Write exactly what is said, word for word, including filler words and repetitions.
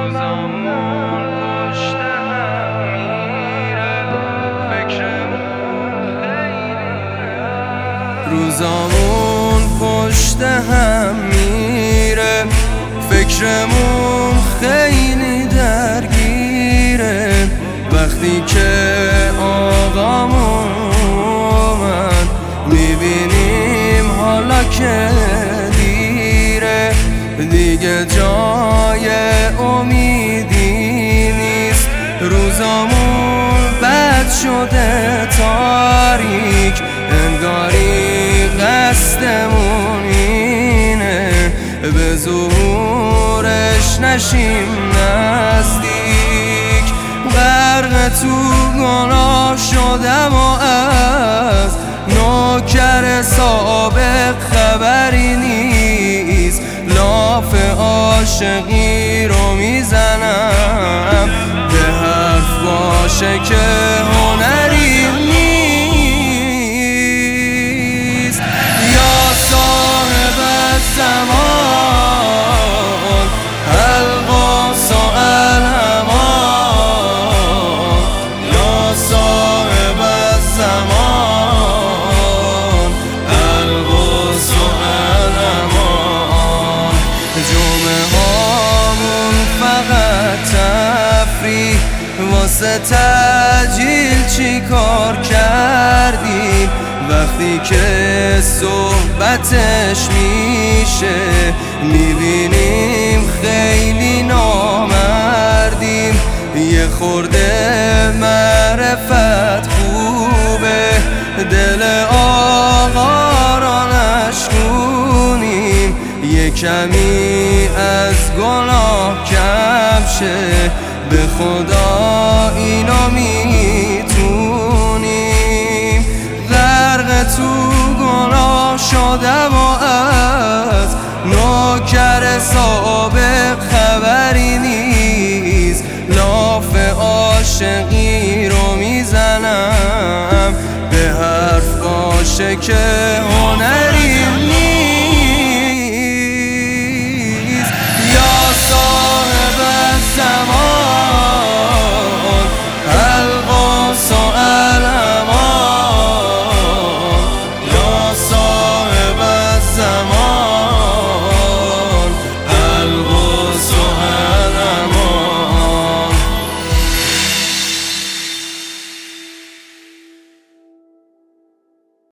روزامون پشت هم میره فکرمون خیلی روزامون پشت هم میره فکرمون خیلی درگیره وقتی که آقامون اومد میبینیم حالا که دیره دیگه جای امیدی نیست روزامون بد شده تاریک انگاری قصدمون اینه به ظهورش نشیم نزدیک غرق تو گناه شدم و از نوکر سابق خبری نیست لاف عاشقی رو میزنم به حرف باشه که هنری نیست یا صاحب زمان القاس و الهمان یا صاحب زمان القاس و الهمان جمعه هامون فقط تفریح واسه تجلیل چی کار کردیم وقتی که صحبتش میشه میبینیم خیلی نامردیم یه خورده معرفت خوبه دل آقا را نشکونیم یه کمی از گناه کم شه به خدا اینو میتونیم غرق تو گناه شدم و از نوکر سابق خبری نیست لاف عاشقی رو میزنم به حرف باشه که